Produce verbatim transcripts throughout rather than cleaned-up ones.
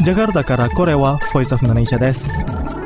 ジャカルタからこれはボイスオフインドネシアです。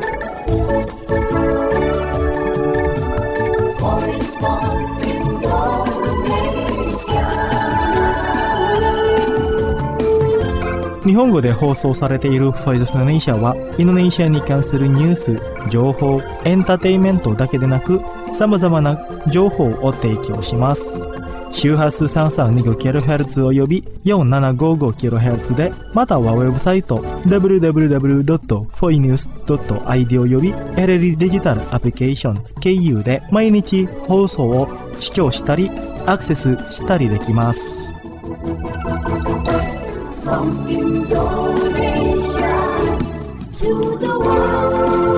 日本語で放送されているボイスオフインドネシアはインドネシアに関するニュース、情報、エンターテインメントだけでなく様々な情報を提供します。周波数 さんさんにごキロヘルツ および よんななごごキロヘルツ で、またはウェブサイト ダブリューダブリューダブリュードットフォイニュースドットアイディー および エルエル デジタルアプリケーション経由で毎日放送を視聴したりアクセスしたりできます。From Indonesia to the world.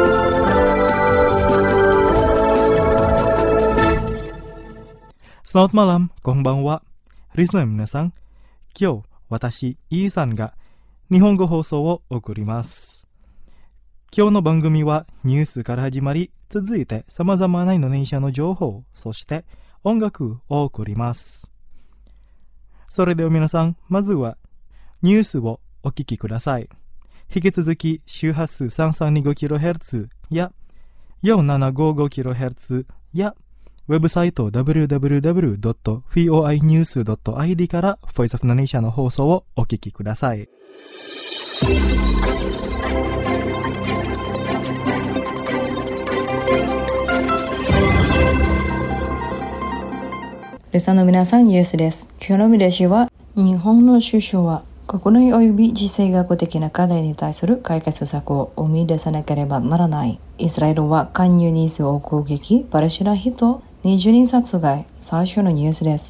Selamat malam, konbanwa. リスナーの皆さん、今日私イーさんが日本語放送を送ります。今日の番組はニュースから始まり、続いて様々なインドネシアの情報、そして音楽を送ります。それでは皆さん、まずはニュースをお聞きください。引き続き周波数 さんさんにごキロヘルツ や よんななごごキロヘルツ やウェブサイト ダブリューダブリューダブリュードットフォイニュースドットアイディー からボイスオフインドネシアの放送をお聞きください。 リスナーの皆さん、ニュースです。今日の見出しは、日本の首相は国内及び地政学的な課題に対する解決策を生み出さなければならない。イスラエルは関与ニーズを攻撃、パレスチナ人にじゅうにん殺害。最初のニュースです。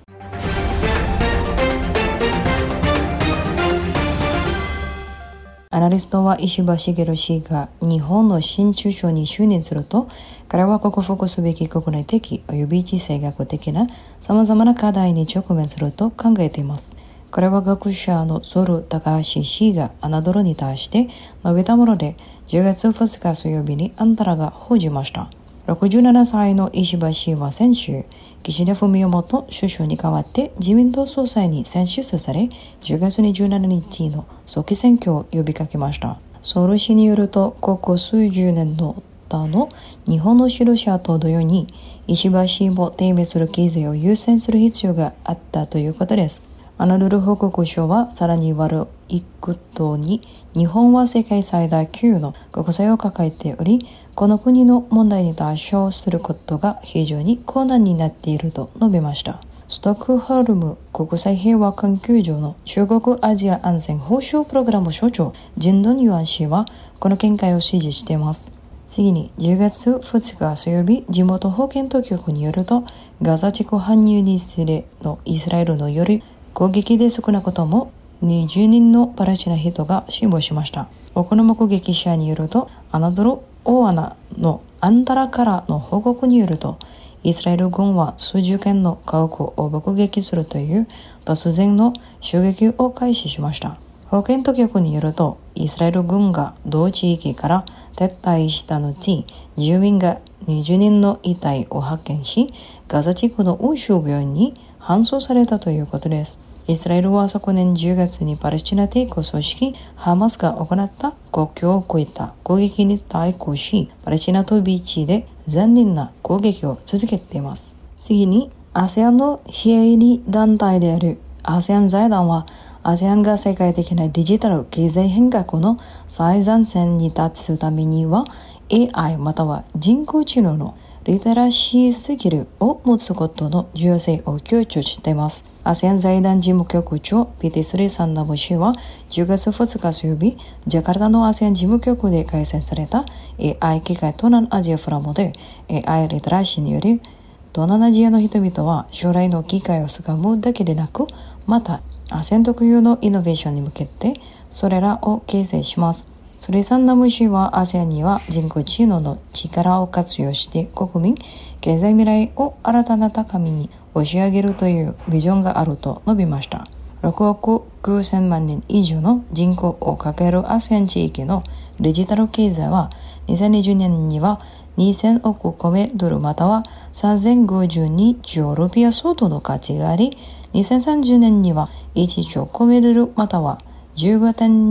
アナリストは石破茂氏が日本の新首相に就任すると、彼は克服すべき国内的及び地政学的な様々な課題に直面すると考えています。彼は学者のソル・高橋氏がアナドルに対して述べたもので、じゅうがつふつか水曜日にアンタラが報じました。ろくじゅうななさいの石破氏は先週、岸田文雄元首相に代わって自民党総裁に選出され、じゅうがつにじゅうしちにちの早期選挙を呼びかけました。ソウル市によると、ここ数十年の他の日本の指導者と同様に、石破氏も低迷する経済を優先する必要があったということです。アナドル報告書はさらに悪いことに、日本は世界最大級の国債を抱えており、この国の問題に対処することが非常に困難になっていると述べました。ストックホルム国際平和研究所の中国アジア安全保障プログラム所長、ジンドンユアン氏はこの見解を支持しています。次にじゅうがつふつか水曜日、地元保健当局によると、ガザ地区搬入についてのイスラエルのより攻撃で少なくともにじゅうにんのパレスチナ人が死亡しました。多くの目撃者によると、アナドル大穴のアンタラからの報告によると、イスラエル軍は数十件の家屋を爆撃するという突然の襲撃を開始しました。保健当局によると、イスラエル軍が同地域から撤退した後、住民がにじゅうにんの遺体を発見し、ガザ地区の欧州病院に搬送されたということです。イスラエルは昨年じゅうがつにパレスチナ抵抗組織ハマスが行った国境を越えた攻撃に対抗し、パレスチナとビーチで残忍な攻撃を続けています。次に、アセアン の非営利団体であるアセアン財団は、アセアンが世界的なデジタル経済変革の最前線に立つためには、エーアイ または人工知能のリテラシースキルを持つことの重要性を強調しています。アセアン財団事務局長ピティスリサンナム氏はじゅうがつふつか水曜日、ジャカルタのアセアン事務局で開催された エーアイ 機械東南アジアフォーラムで エーアイ リテラシーにより、東南アジアの人々は将来の機会をつかむだけでなく、またアセアン特有のイノベーションに向けてそれらを形成します。スリサンナム氏は アセアン には人工知能の力を活用して国民経済未来を新たな高みに押し上げるというビジョンがあると述べました。ろくおくきゅうせんまんにん以上の人口を抱える アセアン 地域のデジタル経済はにせんにじゅうねんにはにせんおくコメドルまたはさんぜんごじゅうにちょうルピア相当の価値があり、にせんさんじゅうねんにはいちちょうコメドルまたはじゅうごてんに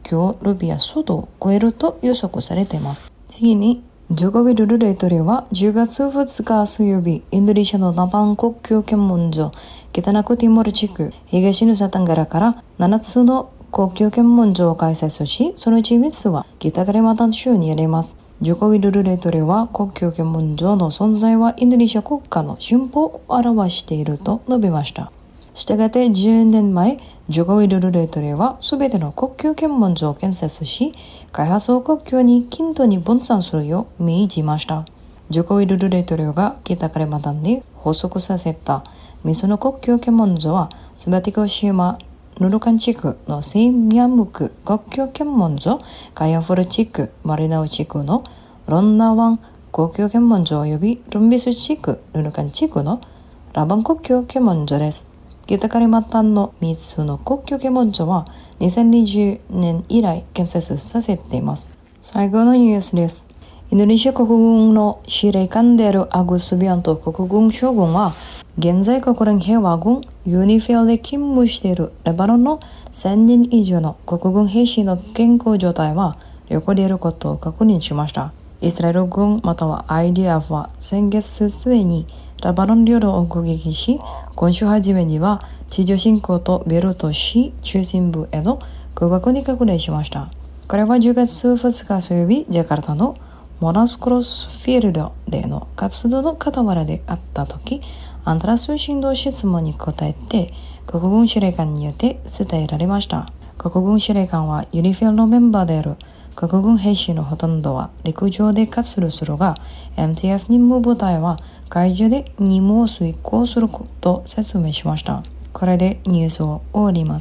境ルビアソドを超えると予測されています。次に、ジョコビドル大統領はじゅうがつふつか水曜日、インドネシアのナパン国境検問所、北ナクティモール地区、東ヌサタンガラからななつの国境検問所を開催し、そのうちみっつは北カリマンタン州にあります。ジョコビドル大統領は国境検問所の存在はインドネシア国家の進歩を表していると述べました。したがってじゅうねんまえ、ジョコビドル大統領はすべての国境検問所を建設し、開発を国境に均等に分散するよう命じました。ジョコビドル大統領が北カリマンタンで発足させたみっつの国境検問所は、スバティコ島ヌルカン地区のセイミャムク国境検問所、カヤフル地区、マリナウ地区のロンナワン国境検問所及びルンビス地区、ヌルカン地区のラバン国境検問所です。北カリマンタンのみっつの国境検問所はにせんにじゅうねん以来建設させています。最後のニュースです。インドネシア国軍の司令官であるアグスビアント国軍将軍は、現在国連平和軍ユニフィルで勤務しているレバノンのせんにん以上の国軍兵士の健康状態は良好であることを確認しました。イスラエル軍または アイディーエフ は先月末にレバノン領土を攻撃し、今週初めには地上侵攻とベルト市中心部への空爆に拡大しました。これはじゅうがつふつか水曜日、ジャカルタのモナスクロスフィールドでの活動の傍らであった時、アンタラ通信の質問に答えて国軍司令官によって伝えられました。国軍司令官はユニフィルのメンバーである国軍兵士のほとんどは陸上で活動するが、 エムティーエフ 任務部隊は海上で任務を遂行すると説明しました。これでニュースを終わります。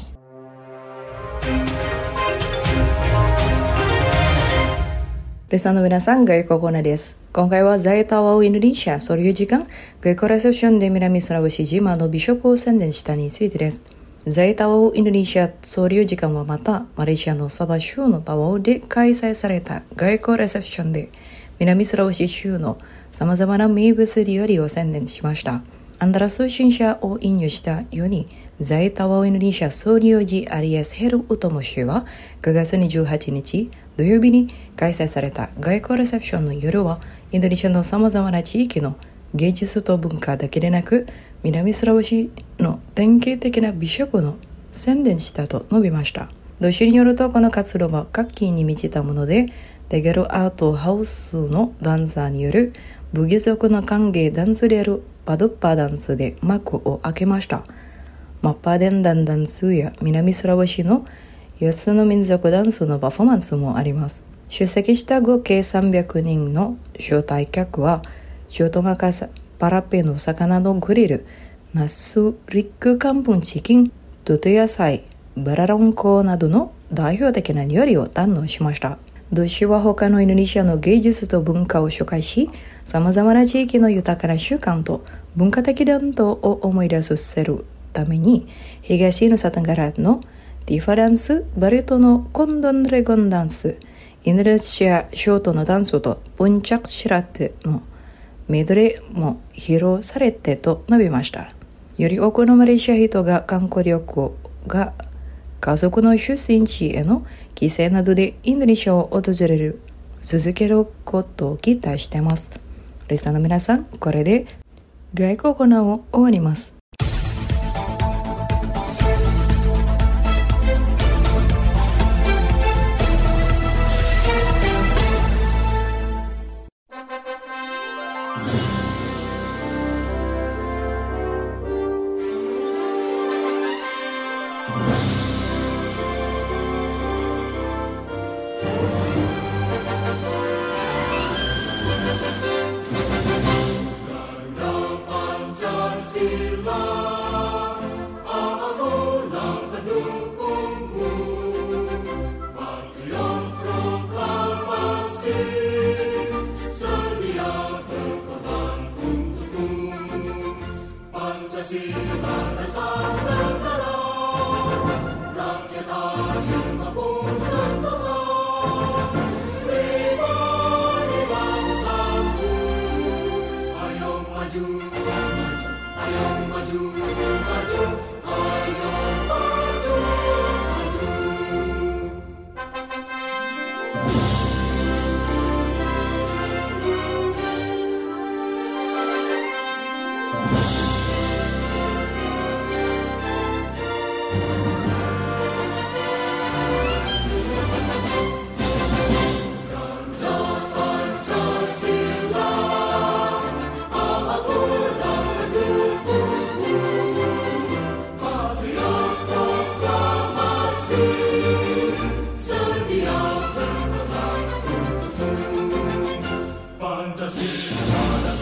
リスナーの皆さん、外国語です。今回は在タワーインドネシア総領事館外交レセプションで南スラブシ島の美食を宣伝したについてです。在タワーインドネシア総領事館はまた、マレーシアのサバ州のタワーで開催された外交レセプションで、南スラブシ州の様々な名物料理を宣伝しました。アンダラ通信社を引用したように、在タワーインドネシア総領事アリエス・ヘル・ウトモ氏はくがつにじゅうはちにち土曜日に開催された外交レセプションの夜は、インドネシアの様々な地域の芸術と文化だけでなく、南スラブシの典型的な美食の宣伝したと述べました。同氏によると、この活動は活気に満ちたもので、デゲルアートハウスのダンサーによるブギ族の歓迎ダンスであるパドッパダンスで幕を開けました。マッパデンダンダンスや南スラブシのよっつの民族ダンスのパフォーマンスもあります。出席した合計さんびゃくにんの招待客は、ショートガカサ、パラペの魚のグリル、ナスリックカンプンチキン、トト野菜、バラロンコなどの代表的な料理を堪能しました。同氏は他のインドネシアの芸術と文化を紹介し、様々な地域の豊かな習慣と文化的伝統を思い出させるために、東ヌサタンガラのティファダンス、バリトのコンドンレゴンダンス、インドネシアショートのダンスとプンチャクシラテのメドレーも披露されてと述べました。より多くのマレーシア人が観光旅行が家族の出身地への帰省などでインドネシアを訪れる続けることを期待しています。リスナーの皆さん、これで外国語を終わります。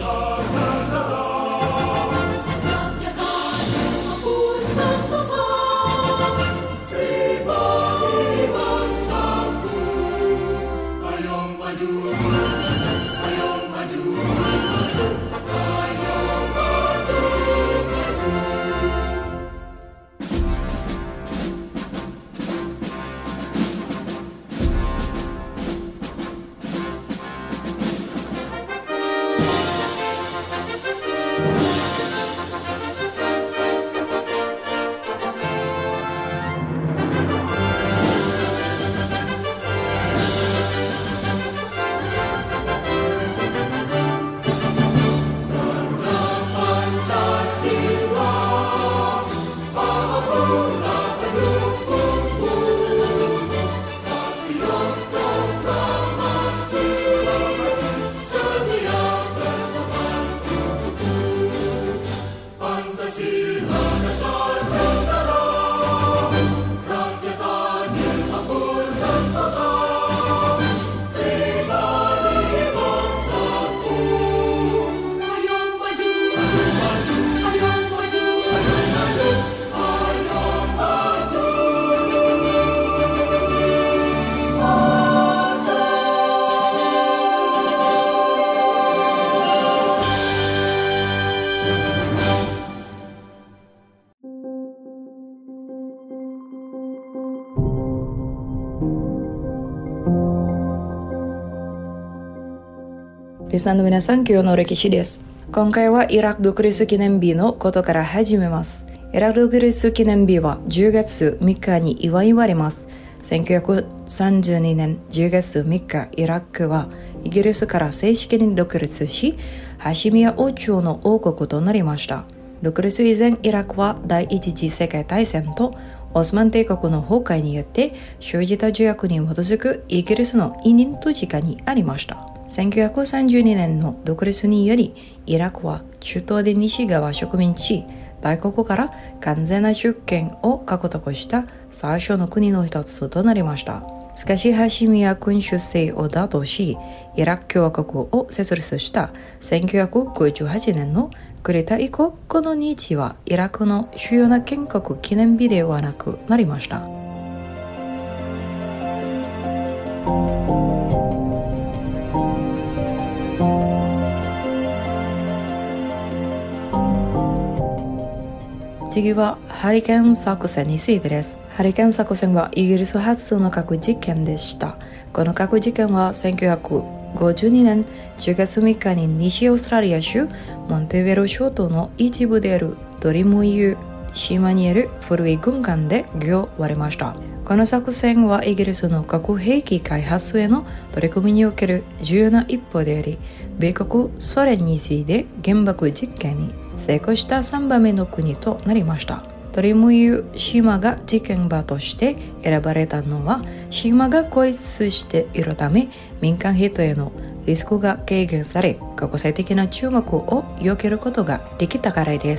リスナーの皆さん、今日の歴史です。今回はイラク独立記念日のことから始めます。イラク独立記念日はじゅうがつみっかに祝われます。せんきゅうひゃくさんじゅうにねんじゅうがつみっか、イラクはイギリスから正式に独立し、ハシミヤ王朝の王国となりました。独立以前、イラクは第一次世界大戦とオスマン帝国の崩壊によって生じた条約に基づくイギリスの委任統治下にありました。せんきゅうひゃくさんじゅうにねんの独立により、イラクは中東で西側植民地、大国から完全な主権を獲得した最初の国の一つとなりました。しかし、ハシミヤ君主制を打倒し、イラク共和国を設立したせんきゅうひゃくごじゅうはちねんのクーデター以降、この日はイラクの主要な建国記念日ではなくなりました。次はハリケーン作戦についてです。ハリケーン作戦はイギリス初の核実験でした。この核実験はせんきゅうひゃくごじゅうにねんじゅうがつみっかに西オーストラリア州モンテベロ諸島の一部であるドリムユー島にある古い軍艦で行われました。この作戦はイギリスの核兵器開発への取り組みにおける重要な一歩であり、米国、ソ連に次いで原爆実験に成功したさんばんめの国となりました。ドリムユー島が実験場として選ばれたのは、島が孤立しているため民間人へのリスクが軽減され、国際的な注目を避けることができたからです。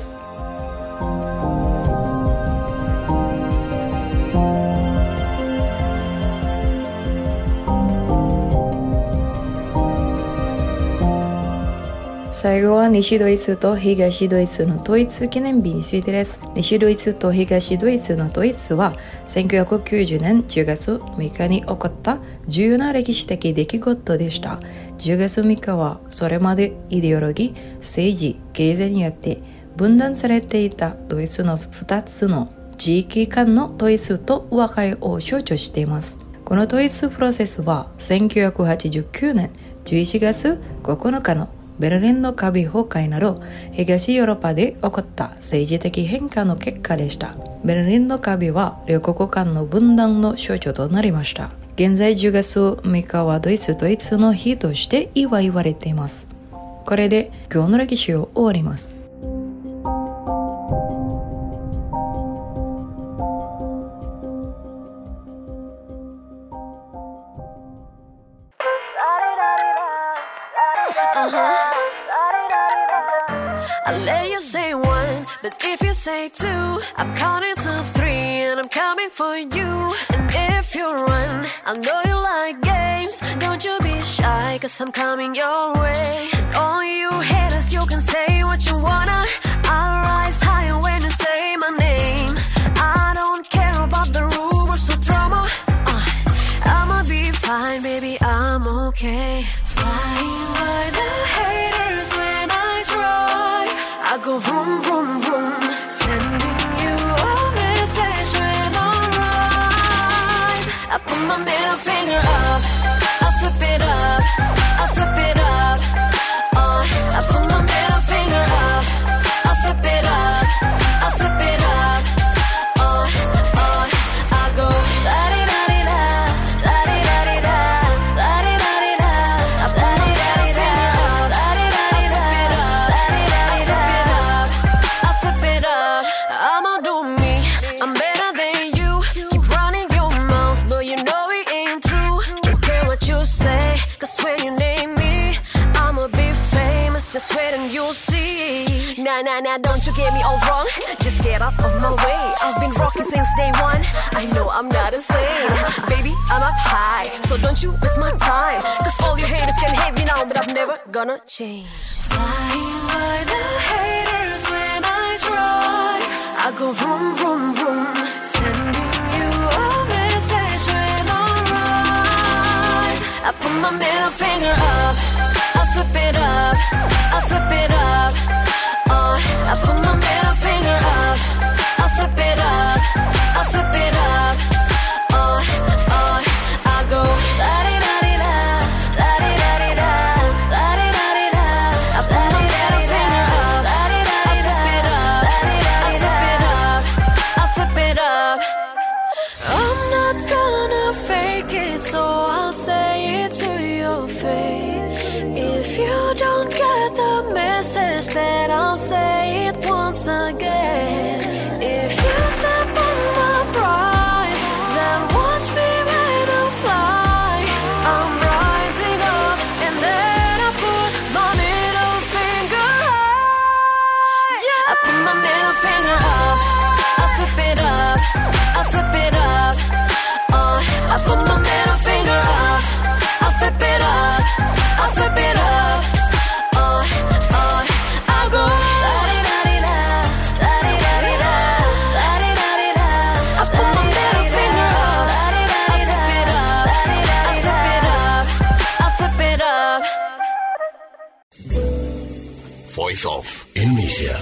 最後は西ドイツと東ドイツの統一記念日についてです。西ドイツと東ドイツの統一はせんきゅうひゃくきゅうじゅうねんじゅうがつみっかに起こった重要な歴史的出来事でした。じゅうがつみっかはそれまでイデオロギー、政治、経済によって分断されていたドイツのふたつの地域間の統一と和解を象徴しています。この統一プロセスはせんきゅうひゃくはちじゅうきゅうねんじゅういちがつここのかのベルリンの壁崩壊など東ヨーロッパで起こった政治的変化の結果でした。ベルリンの壁は両国間の分断の象徴となりました。現在じゅうがつみっかはドイツ統一の日として祝われています。これで今日の歴史を終わります。 I'll let you say one, but if you say two, I'm counting to three and I'm coming for you. And if you run, I know you like games. Don't you be shy, cause I'm coming your way. And all you haters go vroom, vroom, vroom, sending you a message when I ride. I put my middle finger up, I flip it up, I flip it up. Uh, I put my middle finger up, I flip it up, I flip it up. Uh, uh, I go la di da di da, la di da di da, la di da di da, la di da di da, la di da di da, la di da di da. I flip it up, I'ma do me, I'm better than you. Keep running your mouth, but you know it ain't true. Don't care what you say, cause when you name me, I'ma be famous, just wait and you'll see. Nah, nah, nah, don't you get me all wrong, just get out of my way. I've been rocking since day one, I know I'm not insane. Baby, I'm up high, so don't you waste my time, cause all you haters can hate me now, but I'm never gonna change. Flying by the haters when I try, I go vroom, vroom, vroom, sending you a message when I ride. I put my middle finger up, I flip it up, I flip it up. Uh, I put my middle finger up, I flip it up, I flip it up. Uh, uh, I go la di da di da, la di da di da, la di da di da. I put my middle finger up, la di da di da, I flip it up, I flip it up. I'm not gonna fake it, so I'll say it to your face. If you don't get the message, then I'll say it once again. If you step on my pride, then watch me when I fly. I'm rising up, and then I put my middle finger high. Yeah. I put my middle finger up, I flip it up, I flip it up. Uh, I put my middle finger up, I flip it up, I flip it up. Uh, uh, I go la di da di da, la di da di da, la di da di da. I put my middle finger up, la di da di da, I flip it up, I flip it up, I flip it up. Voice of Indonesia.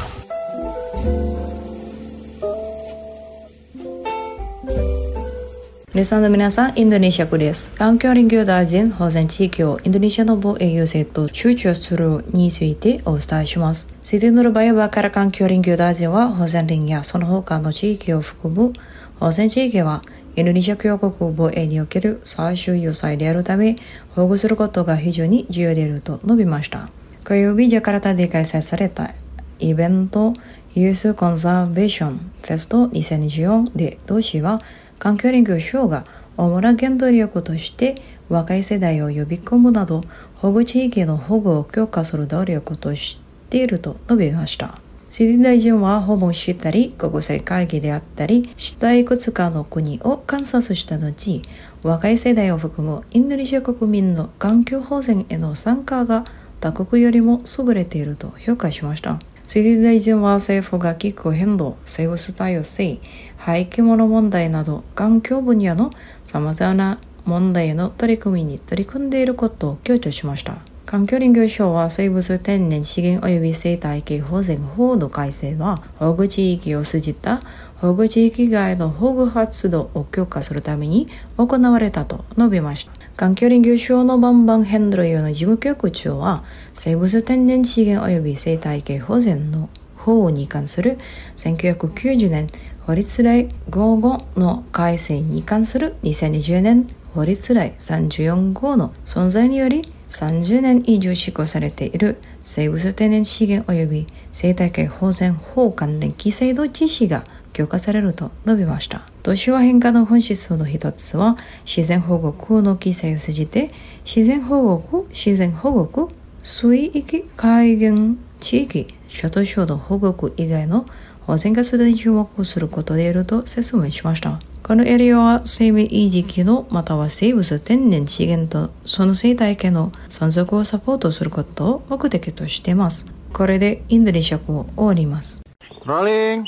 リスナーの皆さん、インドネシア語です。環境林業大臣保全地域をインドネシアの防衛優勢と集中するについてお伝えします。シティノルバヤバから環境林業大臣は保全林やその他の地域を含む保全地域はインドネシア共和国防衛における最終要塞であるため保護することが非常に重要であると述べました。火曜日ジャカルタで開催されたイベントユースコンザーベーションフェストにせんにじゅうよんで同市は環境林業省が主な原動力として若い世代を呼び込むなど保護地域の保護を強化する努力としていると述べました。シディ大臣は訪問したり国際会議であったりしたいくつかの国を観察した後、若い世代を含むインドネシア国民の環境保全への参加が他国よりも優れていると評価しました。シディ大臣は政府が気候変動、生物多様性、廃棄物問題など環境分野の様々な問題への取り組みに取り組んでいることを強調しました。環境林業省は生物天然資源及び生態系保全法の改正は保護地域を通じた保護地域外の保護活動を強化するために行われたと述べました。環境林業省のバンバンヘンドロ用の事務局長は生物天然資源及び生態系保全の法に関するせんきゅうひゃくきゅうじゅうねん法律令ごじゅうごの改正に関するにせんにじゅうねん法律令さんじゅうよん号の存在によりさんじゅうねん以上施行されている生物天然資源及び生態系保全法関連規制の実施が強化されると述べました。都市は変化の本質の一つは自然保護区の規制を通じて自然保護区、自然保護区、水域海岸地域、諸都市の保護区以外の保全活動に注目することであると説明しました。このエリアは生命維持機能または生物天然資源とその生態系の存続をサポートすることを目的としています。これでインドネシア語を終わります。 Rolling.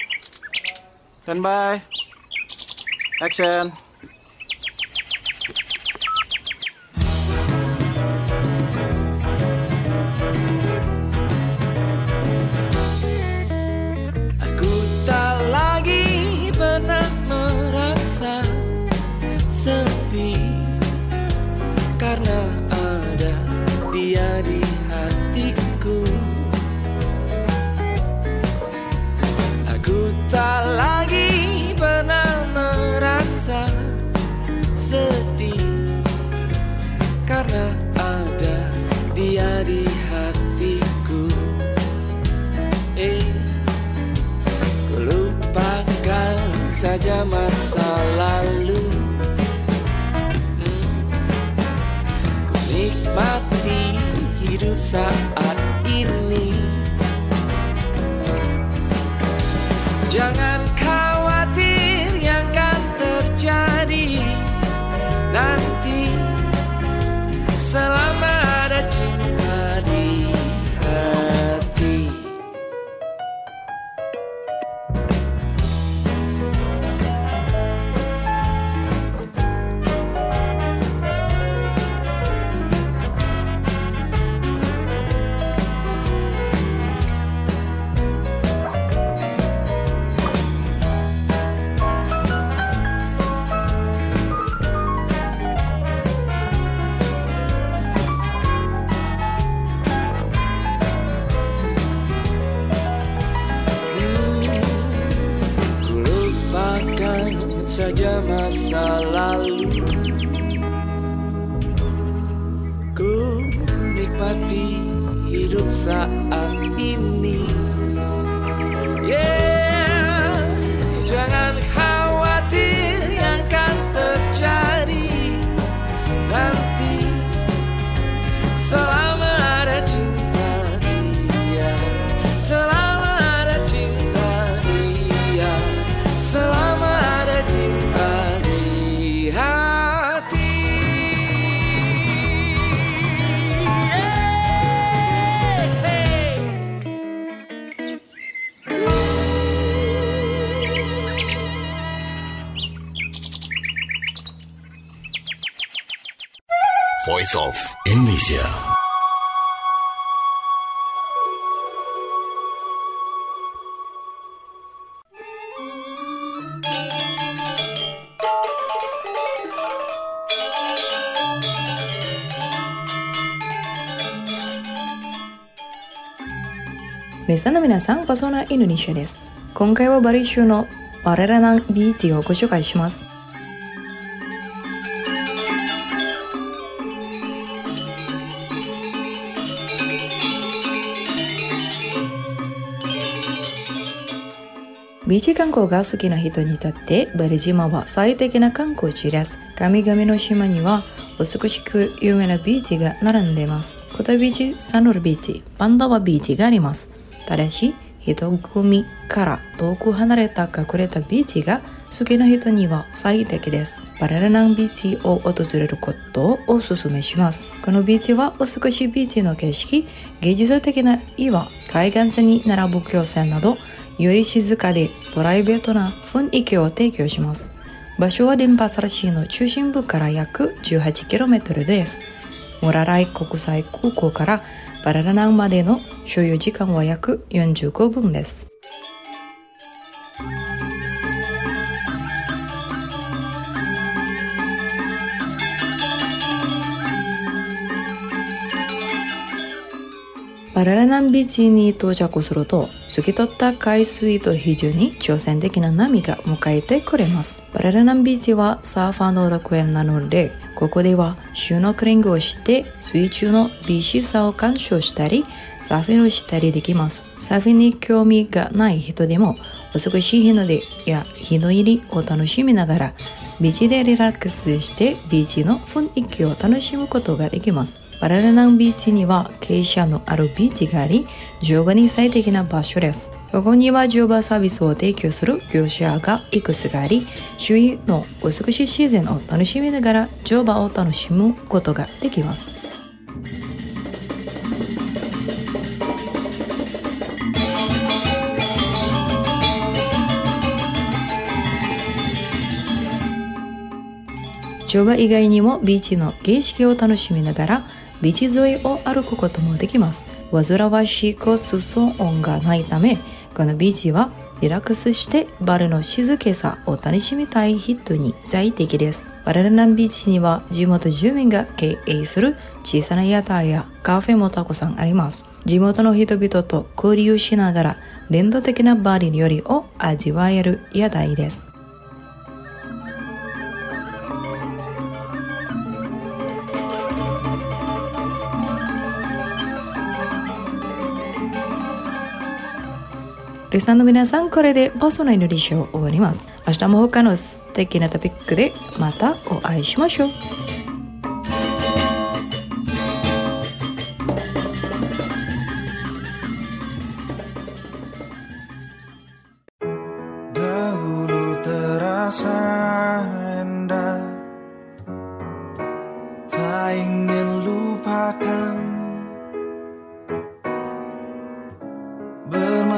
Stand by. Action. saat ini. Jangan khawatir yang akan terjadi nanti, selama ada cinta di hati. Saja masa lalu, ku nikmati hidup saat ini. Yeah, jangan khawatir yang akan terjadi nanti, selama ada cinta dia, selama ada cinta dia, selama ada cinta di hati. Voice of Indonesia. リスナーの皆さん、パソナインドネシアです。今回はバリ州のバレラナンビーチをご紹介します。ビーチ観光が好きな人にとってバリ島は最適な観光地です。神々の島には美しく有名なビーチが並んでいます。コタビーチ、サノルビーチ、パンダワビーチがあります。ただし、人混みから遠く離れた隠れたビーチが好きな人には最適です。バレラナンビーチを訪れることをお勧めします。このビーチは美しいビーチの景色、芸術的な岩、海岸線に並ぶ漁船など、より静かでプライベートな雰囲気を提供します。場所はデンパサラ市の中心部から約 じゅうはちキロメートル です。モラライ国際空港からバレラナンまでの所要時間は約よんじゅうごふんです。バレラナンビーチに到着すると、透き通った海水と非常に挑戦的な波が迎えてくれます。バレラナンビーチはサーファーの楽園なので、ここではシュノークリングをして水中の美しさを鑑賞したり、サーフィンをしたりできます。サーフィンに興味がない人でも、美しい日の出や日の入りを楽しみながら、ビーチでリラックスしてビーチの雰囲気を楽しむことができます。バレラナンビーチには傾斜のあるビーチがあり、乗馬に最適な場所です。ここには乗馬サービスを提供する業者がいくつかあり、周囲の美しい自然を楽しみながら乗馬を楽しむことができます。乗馬以外にもビーチの景色を楽しみながらビーチ沿いを歩くこともできます。煩わしい交通騒音がないため、このビーチはリラックスしてバレの静けさを楽しみたい人に最適です。バレラナンビーチには地元住民が経営する小さな屋台やカフェもたくさんあります。地元の人々と交流しながら伝統的なバリ料理を味わえる屋台です。リスナーの皆さん、これでパーソナルの履修を終わります。明日も他の素敵なトピックでまたお会いしましょう。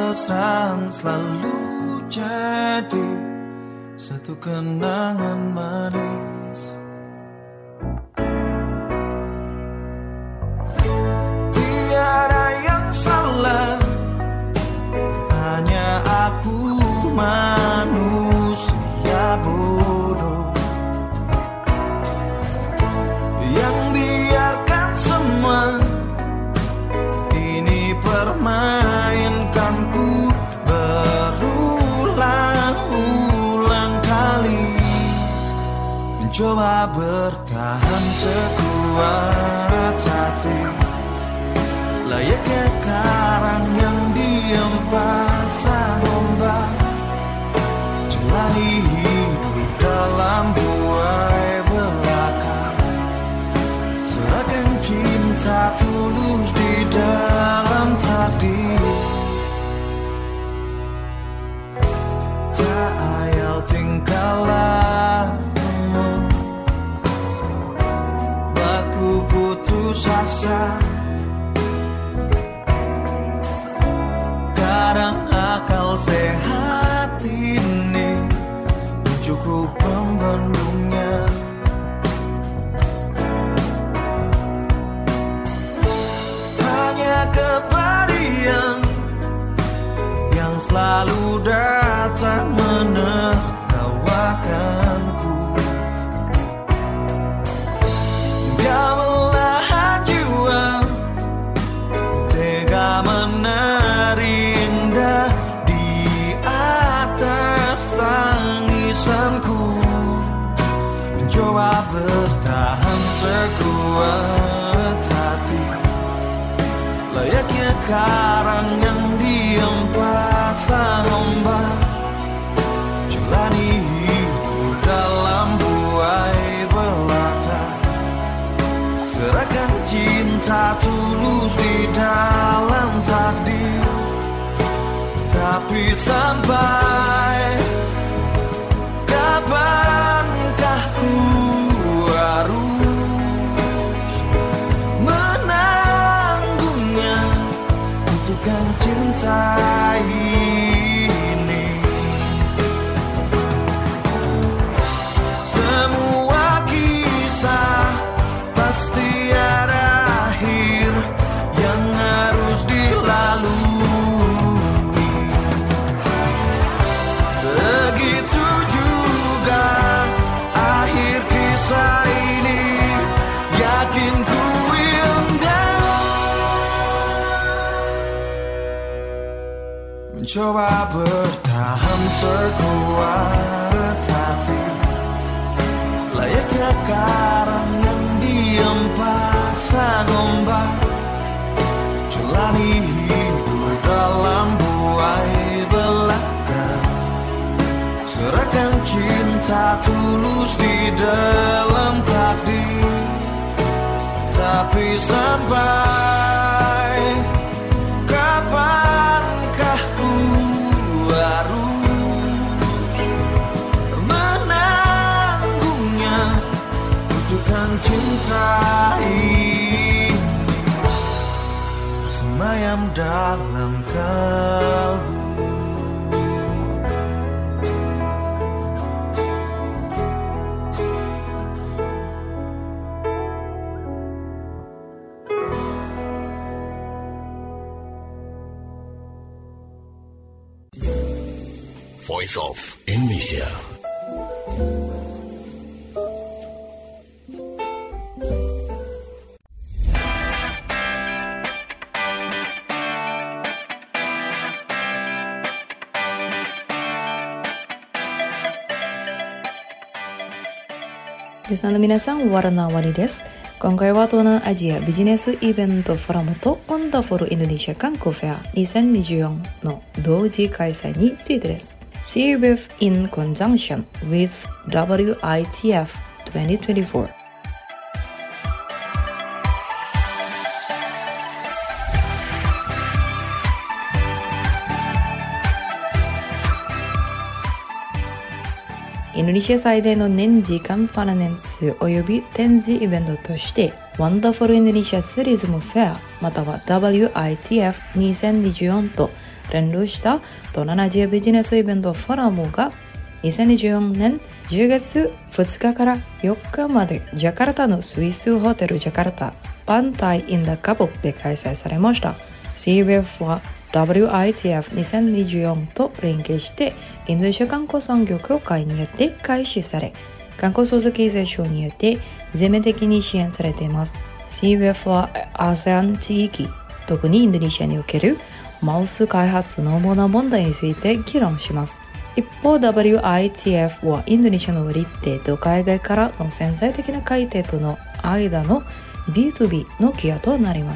mesraan selalu jadi satu kenangan manis. Tiada yang salah, hanya aku manusia bodoh yang biarkan semua ini permainkanku berulang-ulang kali, mencoba bertahan sekuat hati, layaknya karang yang diam pasang ombak, jalani hidup dalam buai belaka, serahkan cinta tulus di dalam takdir. Tak ayal tingkah lakumu, buatku putus asa. Kadang akal sehat ini cukup pembendungnya. Hanya kepadian yang selalu datang menertawakanku, dia menahan jiwa, tega menari indah di atas tangisanku, mencoba bertahan sekuat hati, layaknya karang yang diam pasang ombak, jalani hidup dalam buai belaka, serahkan cinta tulus di dalam takdir. Tapi sampai kapankah ku harus menanggungnya, butuhkan cinta ini. Semua kisah pasti ada akhir yang harus dilalui. Begitu juga akhir kisah ini, yakin ku indah, mencoba bertahan sekuat hati, layaknya karang yang diam pasang ombak, jalani hidup dalam buai belaka, serahkan cinta tulus di dalam takdir. Tapi sampai kapankah ku harus menanggungnya, butuhkan cinta ini bersemayam dalam kalbu. Voice of Indonesia. Listenerの皆さん、Warna Waniです。今回は東南アジアビジネスイベントフォラムとワンダフルインドネシア観光フェアにせんにじゅうよんの同時開催についてです。シービーエフ in conjunction with ダブリューアイティーエフ twenty twenty-four。インドネシア最大の年次カンファレンスおよび展示イベントとして Wonderful Indonesia Tourism Fair または ダブリューアイティーエフにせんにじゅうよん と連動した東南アジアビジネスイベントフォーラムがにせんにじゅうよねんじゅうがつふつかからよっかまでジャカルタのスイスホテルジャカルタパンタイインダカボクで開催されました。 シーユービーエフ は ダブリューアイティーエフにせんにじゅうよん と連携してインドネシア観光産業協会によって開始され、観光創造経済省によって全面的に支援されています。 シーユービーエフ は アセアン 地域、特にインドネシアにおけるマウス開発の主な問題について議論します。一方 ダブリューアイティーエフ はインドネシアの売り手と海外からの潜在的な買い手との間の ビーツービー のケアとなります。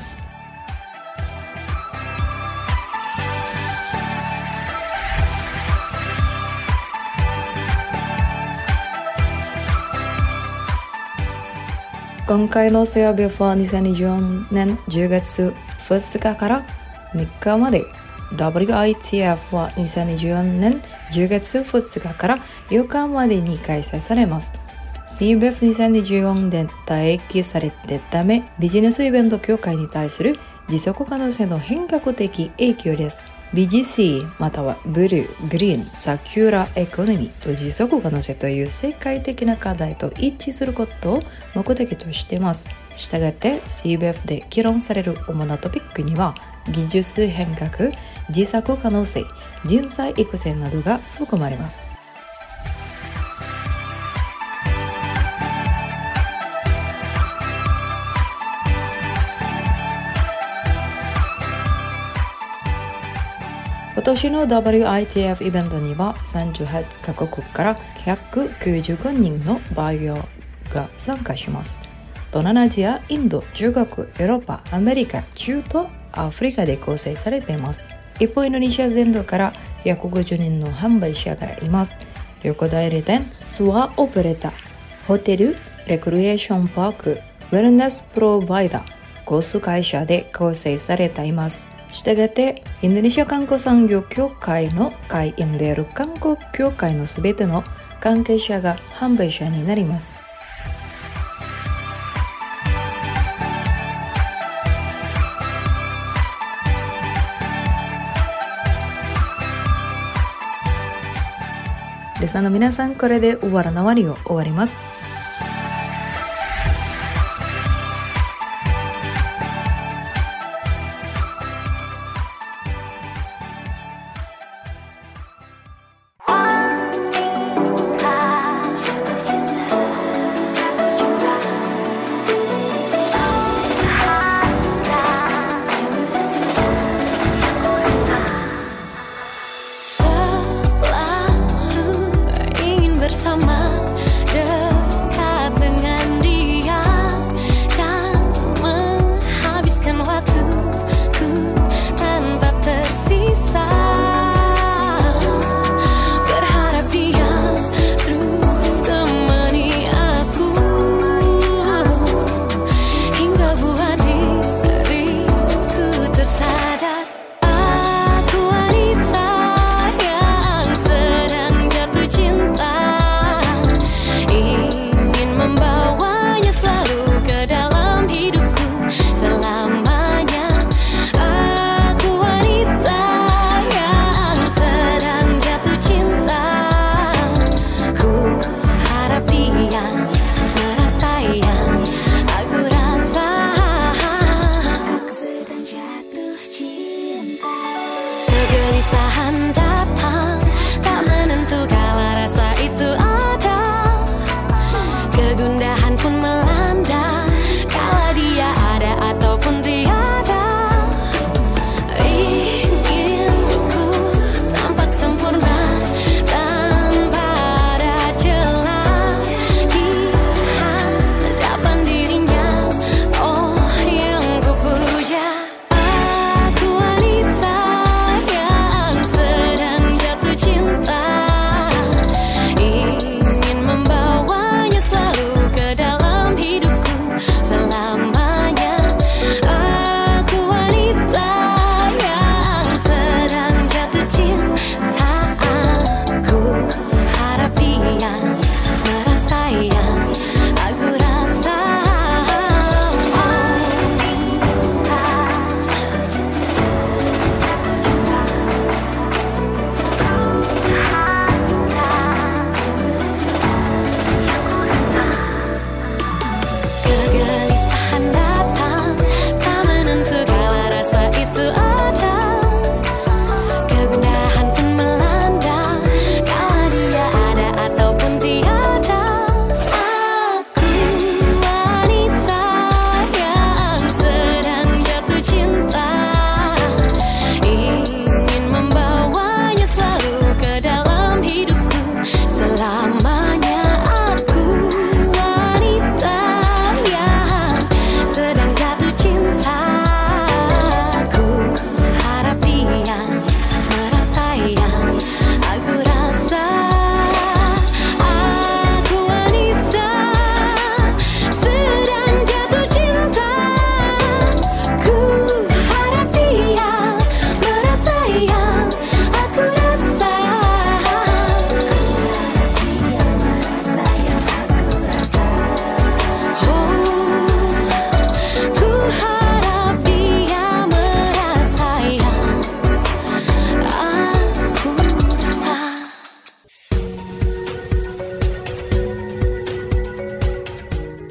今回の シーユービーエフ はにせんにじゅうよねんじゅうがつふつかからみっかまで、 ダブリューアイティーエフ はにせんにじゅうよねんじゅうがつふつかからよっかまでに開催されます。 シーユービーエフにせんにじゅうよん で退役されてためビジネスイベント協会に対する持続可能性の変革的影響です。 ビージーシー またはブルー、グリーン、サキュラエコノミーと持続可能性という世界的な課題と一致することを目的としています。したがって シーユービーエフ で議論される主なトピックには技術変革、持続可能性、人材育成などが含まれます。今年の ダブリューアイティーエフ イベントにはさんじゅうはちカ国からひゃくきゅうじゅうごにんのバイヤーが参加します。東南アジア、インド、中国、ヨーロッパ、アメリカ、中東、アフリカで構成されています。一方インドネシア全土からひゃくごじゅうにんの販売者がいます。旅行代理店、ツアーオペレーター、ホテル、レクリエーションパーク、ウェルネスプロバイダー、コース会社で構成されています。したがってインドネシア観光産業協会の会員である観光協会のすべての関係者が販売者になります。リスナーの皆さん、これで終わらなわりを終わります。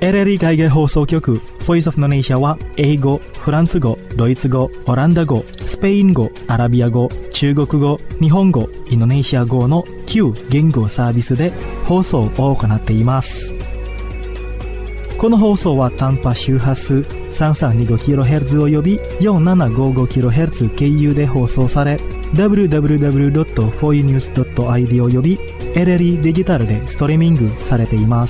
エルエルイー 海外放送局 Voice of Indonesia は英語、フランス語、ドイツ語、オランダ語、スペイン語、アラビア語、中国語、日本語、インドネシア語のきゅう言語サービスで放送を行っています。この放送は短波周波数 さんさんにごキロヘルツ および よんななごごキロヘルツ 経由で放送され ダブリューダブリューダブリュードットフォーユーニュースドットアイディー および エルエルイー デジタルでストリーミングされています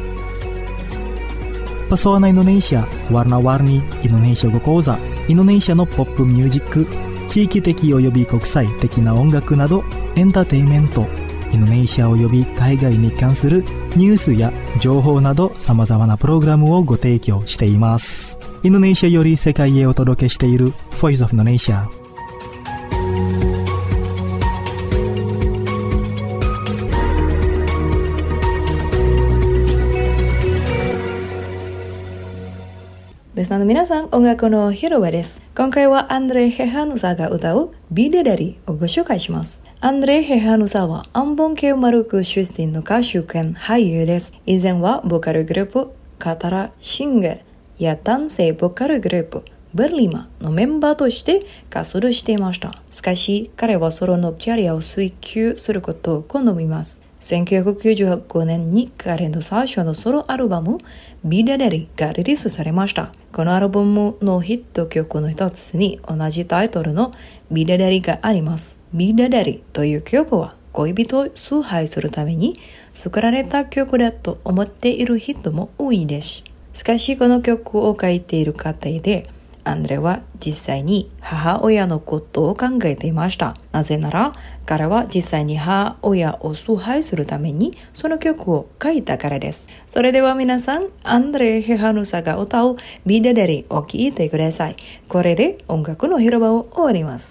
。Pesona Indonesia, Warna-warni Indonesia語講座、インドネシアのポップミュージック、地域的および国際的な音楽などエンターテインメント、インドネシアおよび海外に関するニュースや情報など様々なプログラムをご提供しています。インドネシアより世界へお届けしている Voice of Indonesia。 リスナーの皆さん、音楽の広場です。今回はアンドレ・ヘハヌサが歌うビデダリをご紹介します。アンドレ・ヘハヌサはアンボン系マルク出身の歌手兼俳優です。以前はボーカルグループカタラ・シンゲルや男性ボーカルグループベルリマのメンバーとして活動していました。しかし彼はソロのキャリアを追求することを好みます。せんきゅうひゃくきゅうじゅうごねんに彼の最初のソロアルバムビデダリがリリースされました。このアルバムのヒット曲の一つに同じタイトルのビデダリがあります。ビデダリという曲は恋人を崇拝するために作られた曲だと思っている人も多いです。しかしこの曲を書いている過程でアンドレは実際に母親のことを考えていました。なぜなら彼は実際に母親を崇拝するためにその曲を書いたからです。それでは皆さん、アンドレ・ヘハヌサが歌うビデダリを聴いてください。これで音楽の広場を終わります。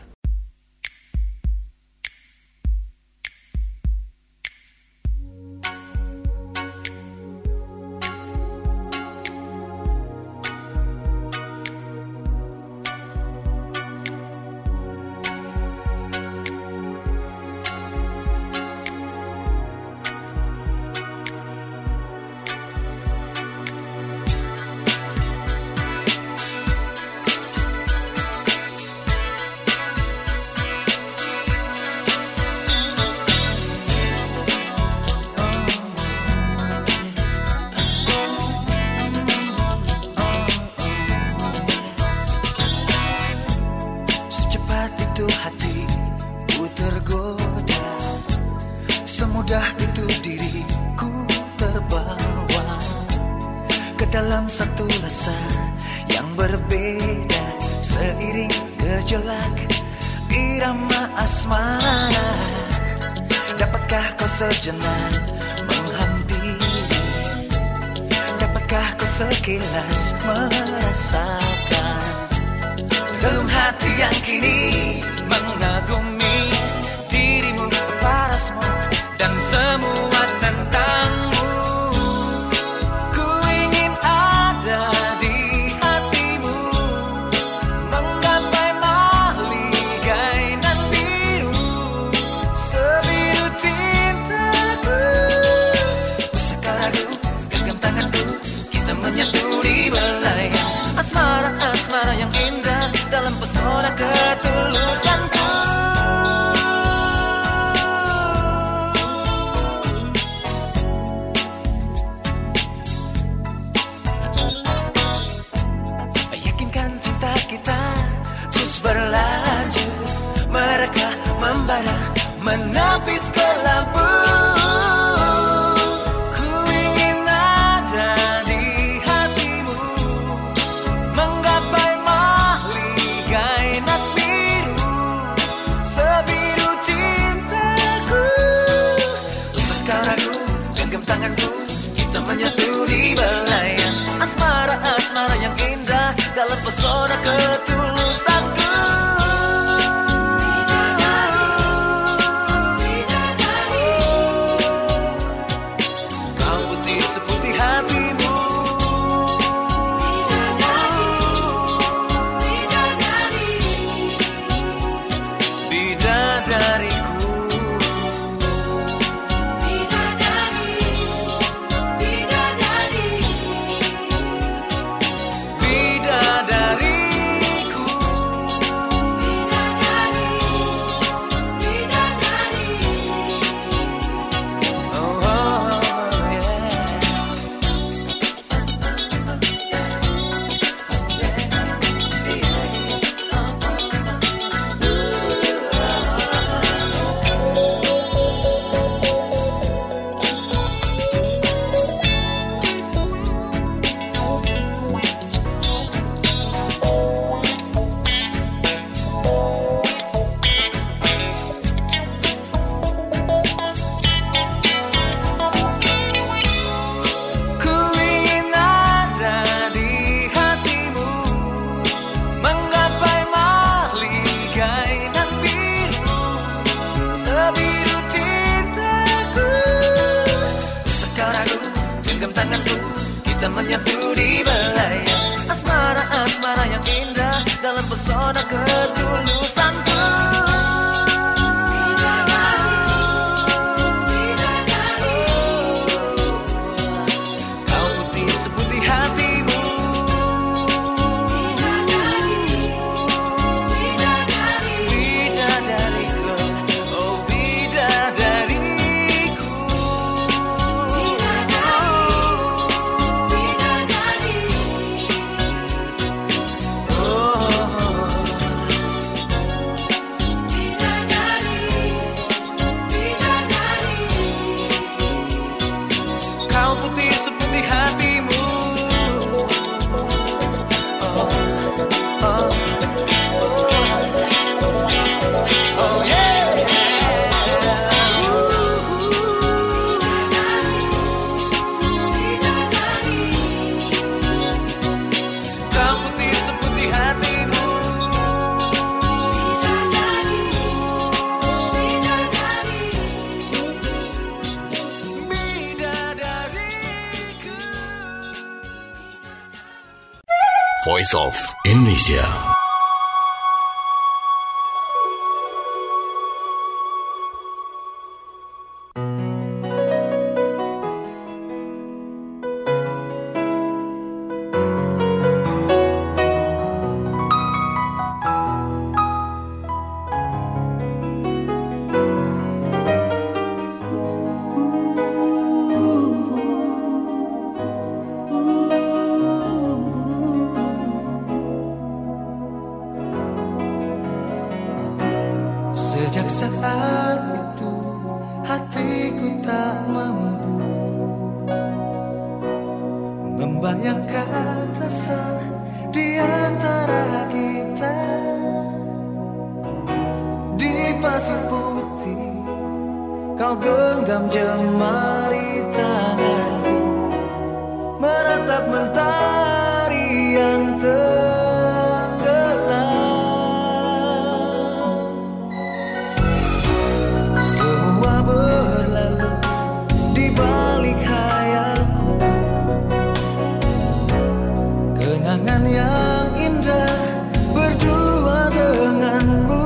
Dalam satu rasa yang berbeda, seiring gejolak irama asmara. Dapatkah kau sejenak menghampiri? Dapatkah kau sekilas merasakan relung hati yang kini mengagumi dirimu, parasmu dan semua tentangmu? Asmara-asmara yang indah dalam pesona ketulusanku. Yakinkan cinta kita terus berlanjut, mereka membara menapis ke lampu. Asmara-asmara yang indah dalam pesona ketulusanku. kita menyatu di belaya. Asmara-asmara yang indah dalam pesona ketulusanku. Kau putih seputih hatimu. Bidadariku, oh bidadariku. Kau putih seputih hatimu. Oh, oh, oh, oh yeah. Kau putih seputih hatimu. Bidadariku. Voice of Indonesia. Sejak saat itu hatiku tak mampu membayangkan rasa di antara kita. Di pasir putih kau genggam jemari tanganku, meratap mentari yang semua berlalu di balik khayalku. Kenangan yang indah berdua denganmu.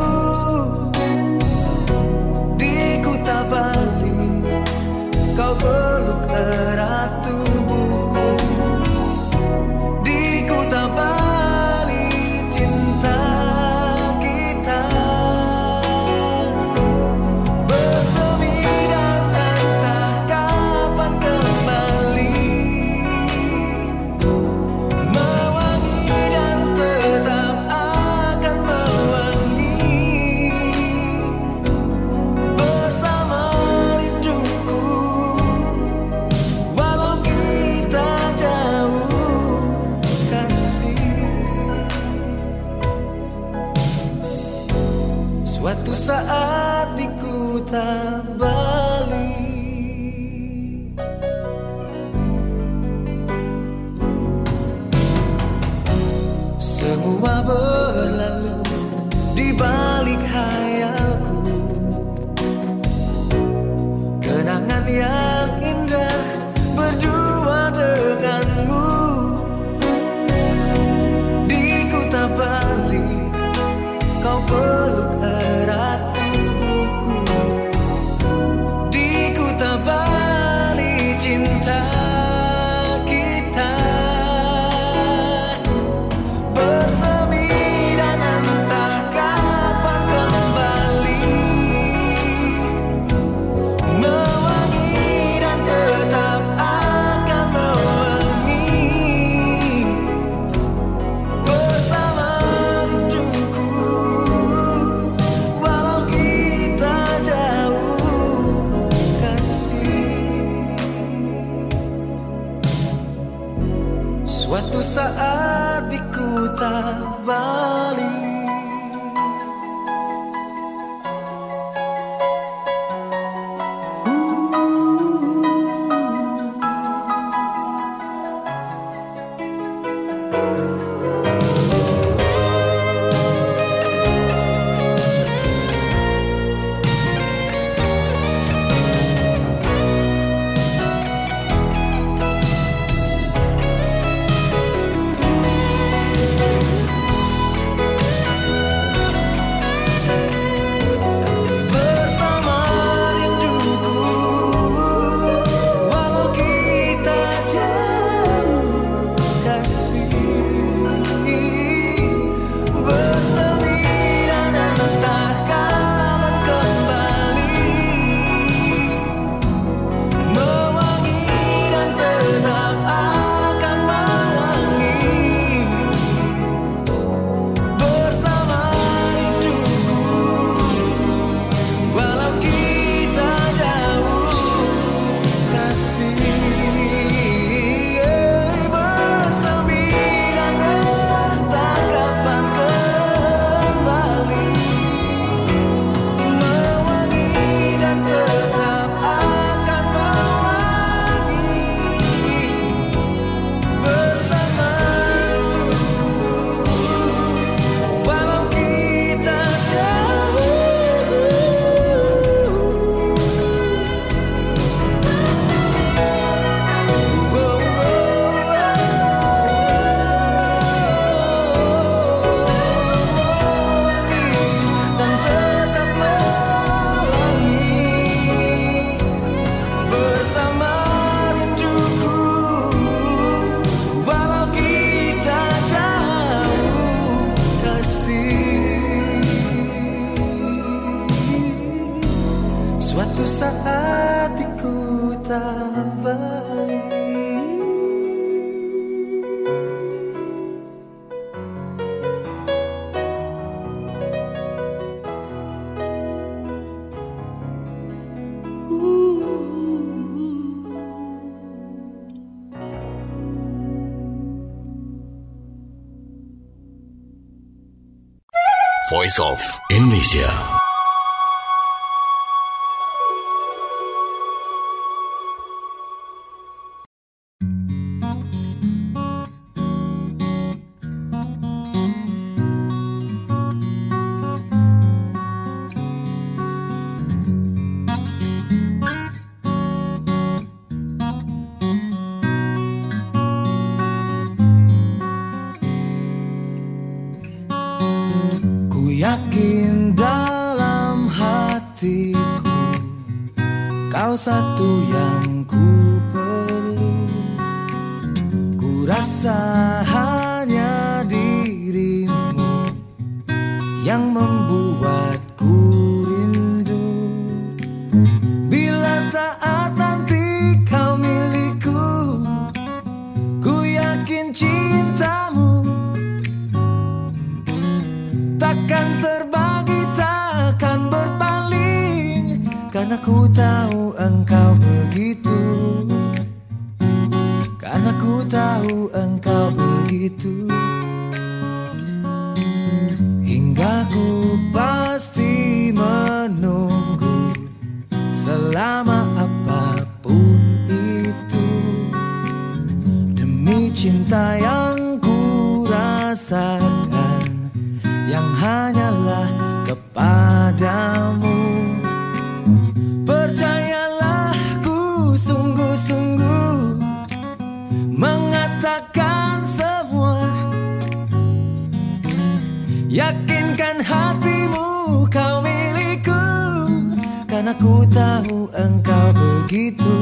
Di Kuta Bali kau peluk erat tubuhku. Di Kuta Bali cinta kita bersemi dan entah kapan kembali, mewangi dan tetap akan mewangi bersama rinduku. Walau kita jauh kasih, suatu saat di Kuta Bali semua berlalu di balik khayalku. Kenangan yang indah berdua denganmu. Di Kuta Bali kau peluk erat tubuhku. Suatu saat ku tak baik. Voice of Indonesia. Yakin dalam hatiku kau satu yang ku perlu. Ku rasa hanya dirimu yang membuatku rindu. Bila saat nanti kau milikku, ku yakin cintamu takkan terbagi, takkan berpaling. Karena ku tahu engkau begitu. Karena ku tahu engkau begitu. Hingga ku pasti menunggu selama apapun itu. Demi cinta yang ku rasakan, yang hanyalah kepadamu. Percayalah, ku sungguh-sungguh mengatakan semua. Yakinkan hatimu kau milikku. Karena ku tahu engkau begitu.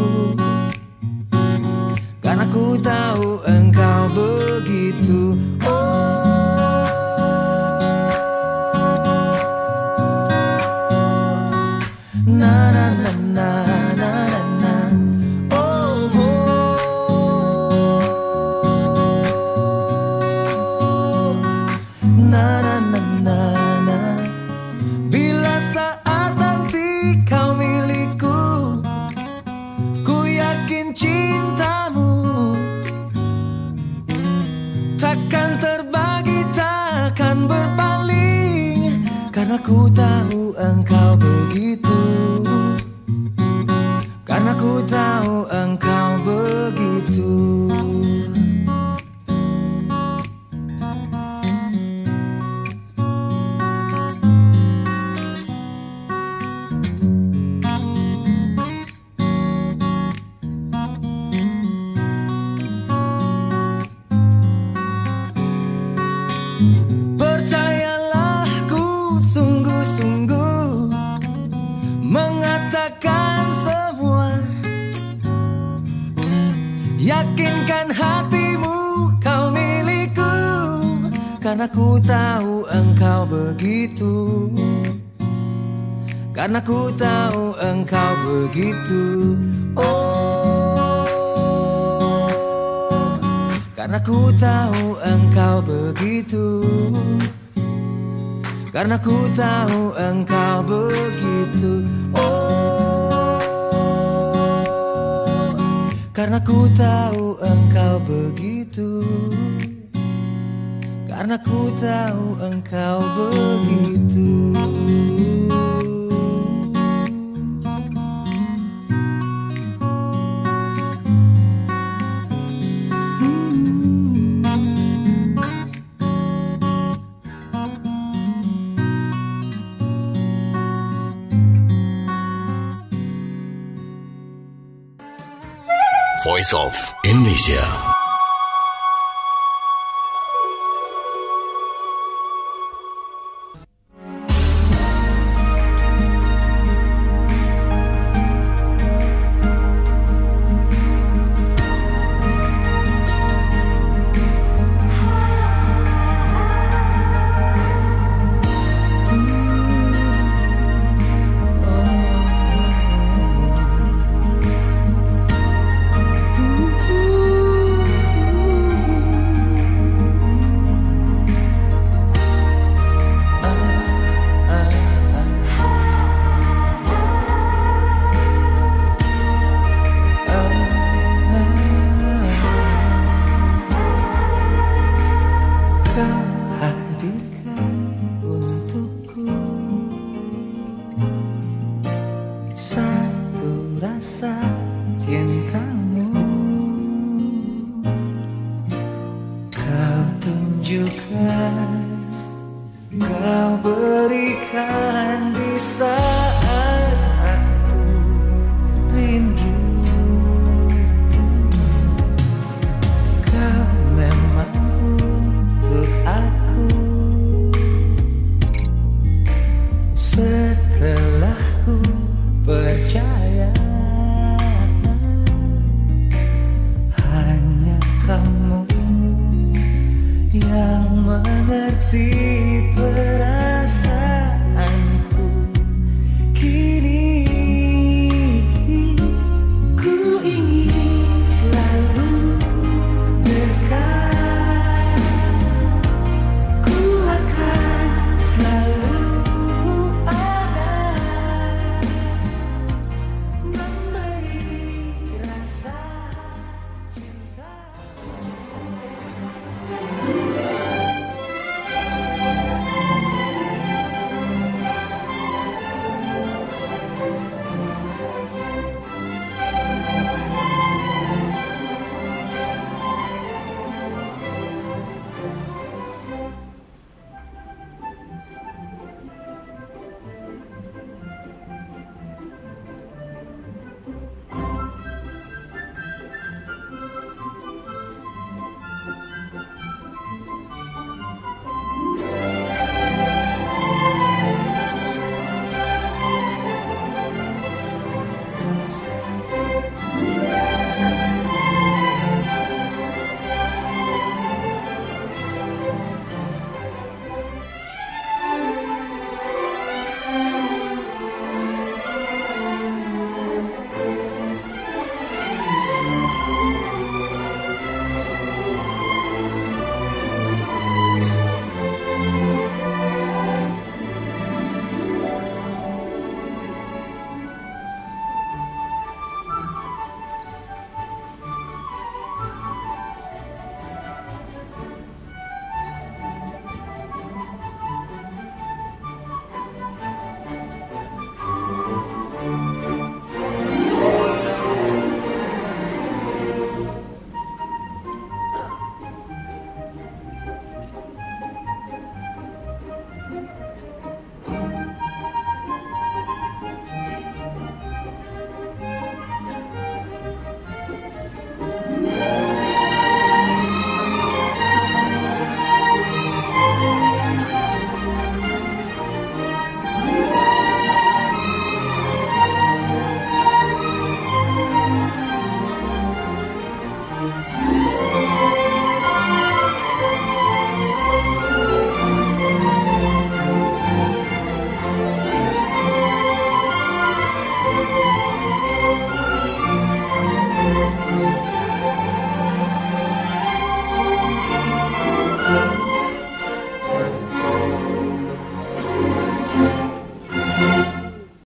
Karena ku tahu engkau begitu. Oh, na na na na na na. Oh, oh. Na na na na na. Bila saat nanti kau milikku, ku yakin cintamu takkan terbagi, takkan berpaling. Karena ku tahu engkau begitu. Karena ku tahu engkau begitu. Percayalah, ku sungguh-sungguh mengatakan semua. Yakinkan hatimu kau milikku. Karena ku tahu engkau begitu. Karena ku tahu engkau begitu. Oh, karena ku tahu engkau begitu. Karena ku tahu engkau begitu. Oh, karena ku tahu engkau begitu. Karena ku tahu engkau begitu. Voice of Indonesia. rasa cintamu.